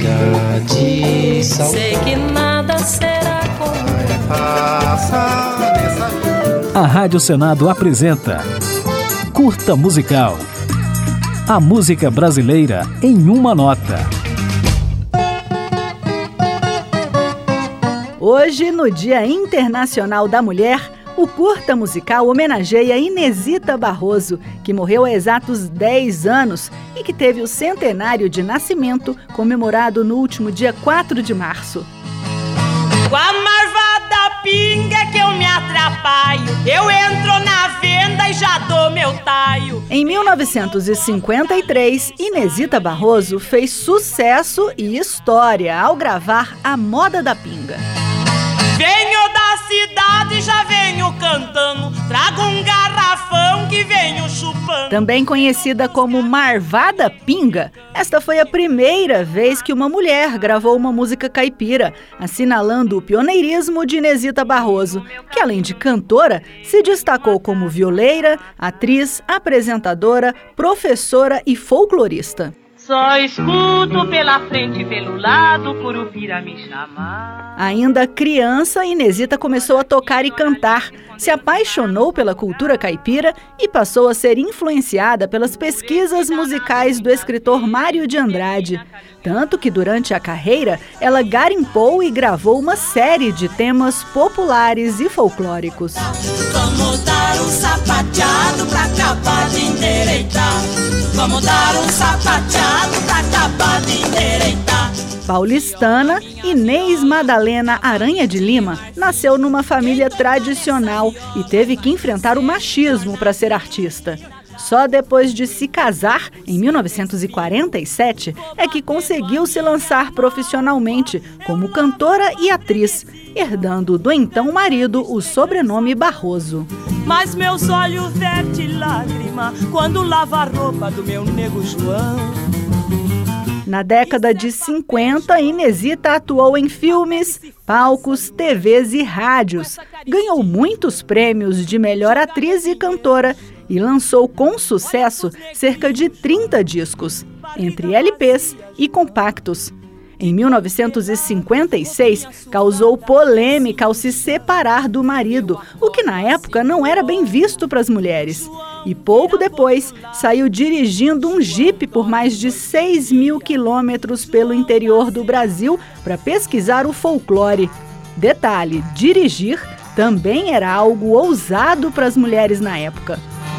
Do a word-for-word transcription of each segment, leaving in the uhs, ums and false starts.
chega de saudade. Sei que nada será como a Rádio Senado apresenta Curta Musical. A música brasileira em uma nota. Hoje, no Dia Internacional da Mulher, o Curta Musical homenageia Inesita Barroso, que morreu há exatos dez anos e que teve o centenário de nascimento comemorado no último dia quatro de março. Com a marvada pinga que eu me atrapalho, eu entro na venda e já dou meu taio. Em mil novecentos e cinquenta e três, Inesita Barroso fez sucesso e história ao gravar A Moda da Pinga. Venho da cidade, já venho cantando, trago um garrafão que venho chupando. Também conhecida como Marvada Pinga, esta foi a primeira vez que uma mulher gravou uma música caipira, assinalando o pioneirismo de Inesita Barroso, que além de cantora, se destacou como violeira, atriz, apresentadora, professora e folclorista. Só escuto pela frente e pelo lado, Curupira me chamar. Ainda criança, Inesita começou a tocar e cantar, se apaixonou pela cultura caipira e passou a ser influenciada pelas pesquisas musicais do escritor Mário de Andrade. Tanto que durante a carreira, ela garimpou e gravou uma série de temas populares e folclóricos. Vamos dar um sapateado pra acabar de endireitar. Vamos dar um sapateado pra acabar de endireitar. Paulistana, Inês Madalena Aranha de Lima nasceu numa família tradicional e teve que enfrentar o machismo para ser artista. Só depois de se casar, em mil novecentos e quarenta e sete, é que conseguiu se lançar profissionalmente como cantora e atriz, herdando do então marido o sobrenome Barroso. Mas meus olhos vertem lágrima quando lava a roupa do meu nego João. Na década de cinquenta, Inesita atuou em filmes, palcos, T Vs e rádios. Ganhou muitos prêmios de melhor atriz e cantora e lançou com sucesso cerca de trinta discos, entre L Ps e compactos. Em mil novecentos e cinquenta e seis, causou polêmica ao se separar do marido, o que na época não era bem visto para as mulheres. E pouco depois, saiu dirigindo um jipe por mais de seis mil quilômetros pelo interior do Brasil para pesquisar o folclore. Detalhe, dirigir também era algo ousado para as mulheres na época.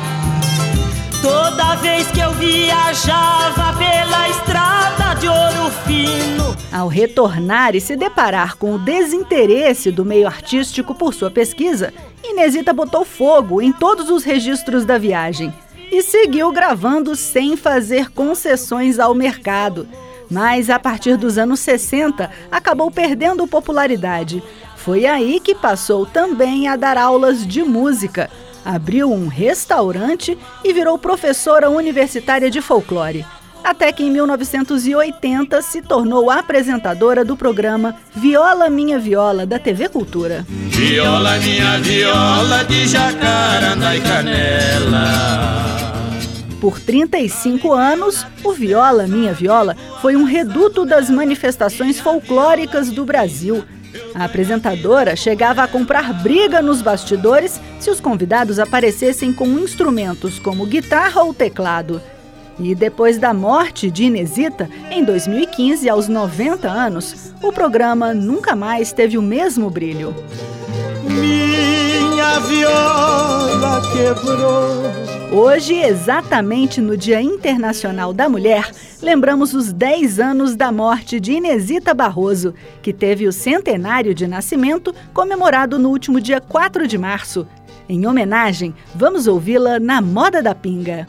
Toda vez que eu viajava pela estrada de Ouro Fino. Ao retornar e se deparar com o desinteresse do meio artístico por sua pesquisa, Inesita botou fogo em todos os registros da viagem e seguiu gravando sem fazer concessões ao mercado. Mas a partir dos anos sessenta, acabou perdendo popularidade. Foi aí que passou também a dar aulas de música. Abriu um restaurante e virou professora universitária de folclore. Até que em mil novecentos e oitenta se tornou apresentadora do programa Viola Minha Viola, da T V Cultura. Viola minha viola de jacarandá e canela. Por trinta e cinco anos, o Viola Minha Viola foi um reduto das manifestações folclóricas do Brasil. A apresentadora chegava a comprar briga nos bastidores se os convidados aparecessem com instrumentos como guitarra ou teclado. E depois da morte de Inesita, em dois mil e quinze, aos noventa anos, o programa nunca mais teve o mesmo brilho. Minha viola quebrou. Hoje, exatamente no Dia Internacional da Mulher, lembramos os dez anos da morte de Inesita Barroso, que teve o centenário de nascimento comemorado no último dia quatro de março. Em homenagem, vamos ouvi-la na Moda da Pinga.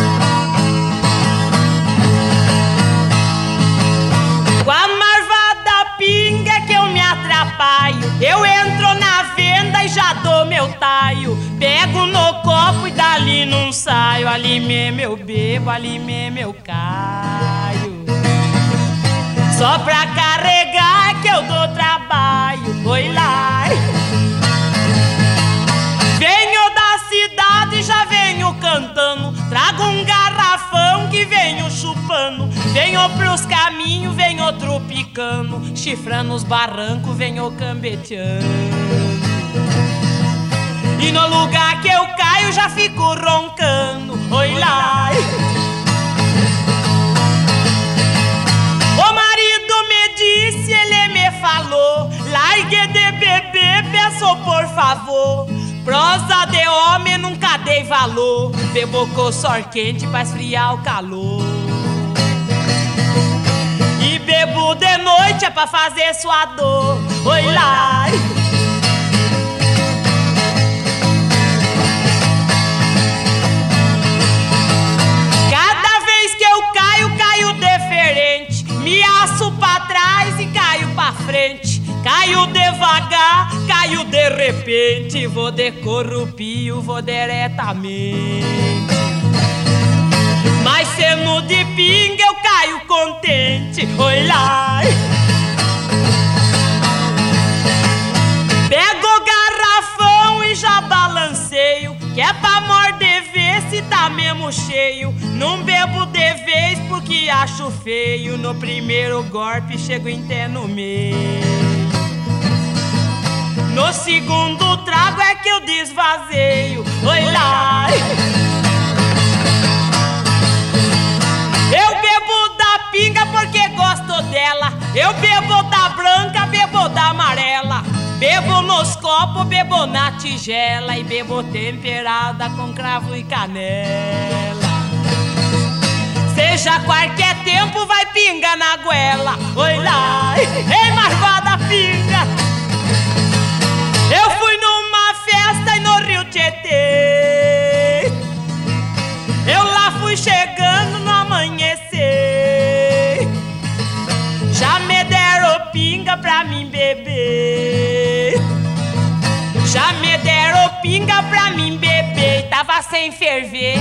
Com a marvada pinga que eu me atrapalho, eu entro na venda e já dou meu taio. Pego no copo e dali não saio. Ali mesmo eu bebo, ali mesmo eu caio. Só pra carregar que eu dou trabalho. Oi lá. Venho da cidade e já venho cantando, trago um garrafão que venho chupando. Venho Venho pros caminhos, vem outro picando, chifrando os barrancos, venho cambeteando. E no lugar que eu caio já fico roncando. Oi lá. O marido me disse, ele me falou, largue de beber, peço por favor. Prosa de homem nunca dei valor, bebo com sor quente pra esfriar o calor. E bebo de noite é pra fazer sua dor. Oi lá. Cada vez que eu caio, caio diferente. Me aço pra trás e caio pra frente. Caio devagar, caio de repente. Vou de corrupio, vou diretamente. Mas sendo de pinga eu caio contente. Oi lá. Pego o garrafão e já balanceio, que é pra morder ver se tá mesmo cheio. Não bebo de vez porque acho feio. No primeiro golpe chego até no meio. No segundo trago é que eu desvazeio. Oi lá. Eu bebo da pinga porque gosto dela. Eu bebo da branca, bebo da amarela. Bebo nos copos, bebo na tigela. E bebo temperada com cravo e canela. Seja qualquer tempo vai pinga na goela. Oi lá. Ei, marvada pinga. Eu fui numa festa e no Rio Tietê. Eu lá fui chegando no amanhecer. Já me deram pinga pra mim beber. Já me deram pinga pra mim beber. Tava sem ferver.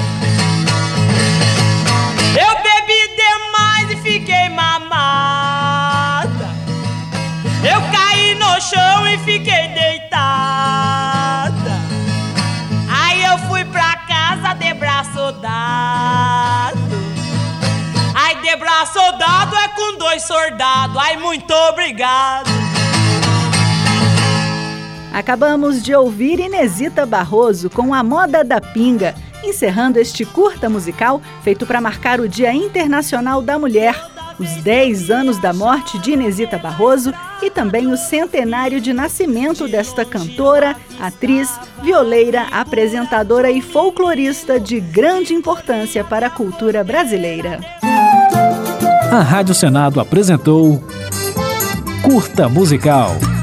Eu bebi demais e fiquei mamada. Eu caí no chão e fiquei deitada. Aí eu fui pra casa de braço dado. Ai, de braço dado é com dois soldados. Ai, muito obrigado. Acabamos de ouvir Inesita Barroso com A Moda da Pinga, encerrando este curta musical feito para marcar o Dia Internacional da Mulher, os dez anos da morte de Inesita Barroso e também o centenário de nascimento desta cantora, atriz, violeira, apresentadora e folclorista de grande importância para a cultura brasileira. A Rádio Senado apresentou Curta Musical.